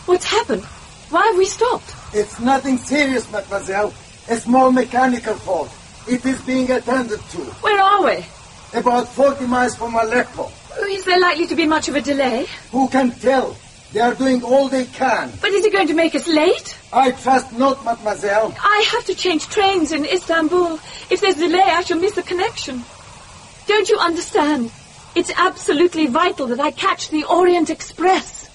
What's happened? Why have we stopped? It's nothing serious, mademoiselle. A small mechanical fault. It is being attended to. Where are we? About 40 miles from Aleppo. Is there likely to be much of a delay? Who can tell? They are doing all they can. But is it going to make us late? I trust not, mademoiselle. I have to change trains in Istanbul. If there's delay, I shall miss the connection. Don't you understand? It's absolutely vital that I catch the Orient Express.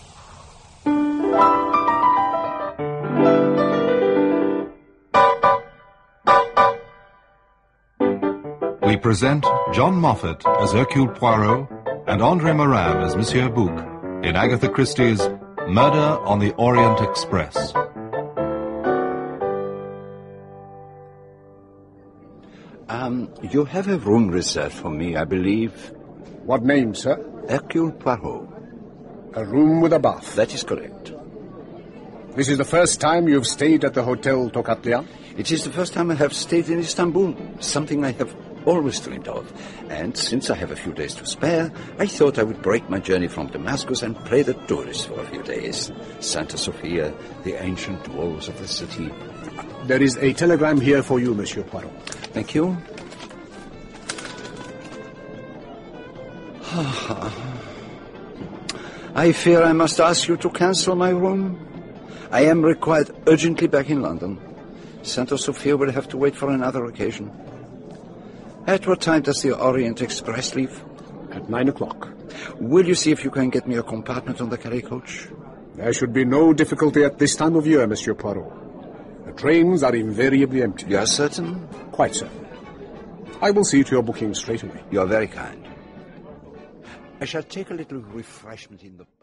We present John Moffat as Hercule Poirot and André Morin as Monsieur Bouc in Agatha Christie's Murder on the Orient Express. You have a room reserved for me, I believe. What name, sir? Hercule Poirot. A room with a bath. That is correct. This is the first time you've stayed at the Hotel Tokatlia? It is the first time I have stayed in Istanbul, something I have always dreamed of. And since I have a few days to spare, I thought I would break my journey from Damascus and play the tourist for a few days. Santa Sofia, the ancient walls of the city. There is a telegram here for you, Monsieur Poirot. Thank you. I fear I must ask you to cancel my room. I am required urgently back in London. Santa Sofia will have to wait for another occasion. At what time does the Orient Express leave? At 9 o'clock. Will you see if you can get me a compartment on the Calais coach? There should be no difficulty at this time of year, Monsieur Poirot. The trains are invariably empty. You are certain? Quite certain. I will see to your booking straight away. You are very kind. I shall take a little refreshment in the